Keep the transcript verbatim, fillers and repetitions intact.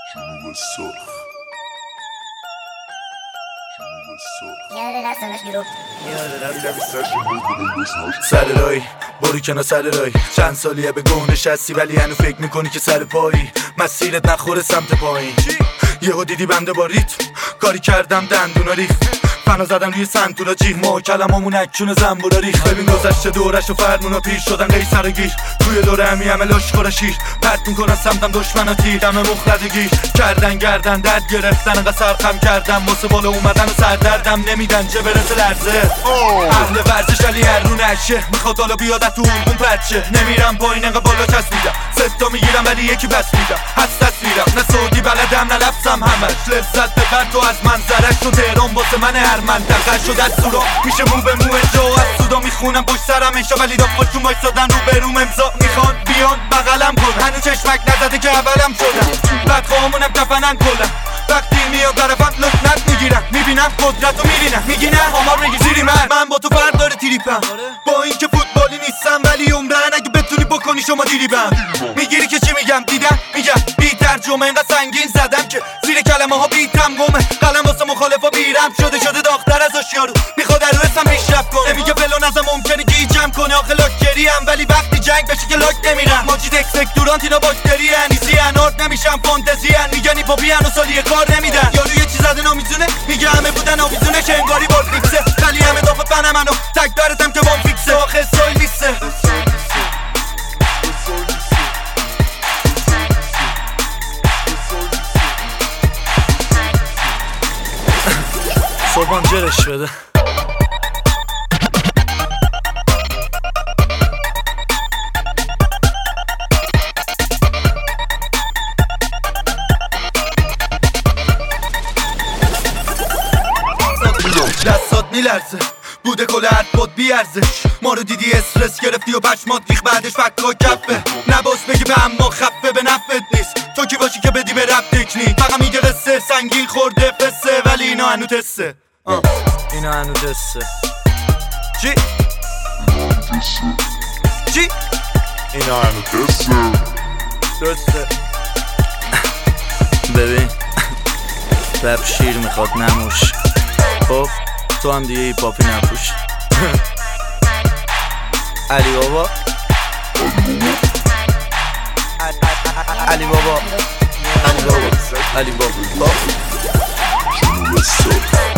جنوب السرخ سر رای برو کنار سر رای چند سالیه به گونه شستی ولی هنو فکر میکنی که سر پایی مسیرت نخوره سمت پایین. یهو دیدی بنده با ریتم کاری کردم دندونا ریخت فنا زدم روی سنتورا جیغ ما کلمامون اکچون زنبورا ریخت. ببین گذشته دورش و فرمونا پیر شدن قیصر و گیر توی دوره همی همه لاشخورا شیر پرت میکنن سمتم دشمنا تیر دم مخلدگیر کردن گردن درد گرفتن انقدر سرخم کردم واسه بالا اومدن و سردردم نمیدن چه برسه لرزه. اهل ورزش علی هر رو نشه میخواد حالا بیادت تو اون پرچه نمیرم پایین انقدر بالا چسبیدم ستا میگیرم ولی یکی بس میدم هست تصویرم نه سعودی بلدم نه لفظم همش لذت ببر تو از منظرش تو تهران واسه من هر منطقه شد از سورا میشه مو به مو جا از سودا میخونم پشت سرم انشا ولی دا خودشون بایستادن رو بروم امضا میخوان بیان بغلم کن هنو چشمک نزده که اولم شدم بدخواهمونم کفنن کلم وقتی میاد طرفم لکنت میگیرم میبینم قدرت رو میرینم میگی نه آمار میگی زیری من من با تو فرق داره تریپم با این که فوتبالی نیستم ولی عمرن اگه بتونی بکنی شما دیریبم میگیری که چی میگم دیدم میگم بی ترجمه اینقدر سنگین زدم که زیر کلمه ها بیتم گمه قلم واسه مخالفا بیرم شده شده داختر از آشیارو میخواد رو اسم پیشرفت کنه میگه فلان ازم ممکنه گیجم کنه آخه لاکگری هم ولی وقتی جنگ بشه که لاک نمیرم ماجید اکسپکتورانت اینا باکتری ان ایزی انارد نمیشم فانتزی ان میگن ایپاپی ان و سالی کار نمیدن یارو یه چیز زده نمیزونه میگه همه بودن آویزونه که انگاری بار فیکسه ولی همه دافت بنه منو تک برتم که وان فیکسه آخه سایل نیسته صبحان جرش بده دستات میلرزه بوده کل حرفات بیارزش ما رو دیدی استرس گرفتی و پشمات ریخ بعدش فکا کفه نباس بگی به اما خفه به نفت نیست تو کی باشی که بدی به رب تکنیک فقط میگه قصه سنگین خورده فسه ولی اینا هنو تسته آه. اینا هنو تسته چی؟ چی؟ اینا هنو تسته درسته ببین رب شیر میخواد نموش خب تو هم دیگه ایپاپی نپوش علی بابا علی بابا علی بابا علی بابا جنوب السرخ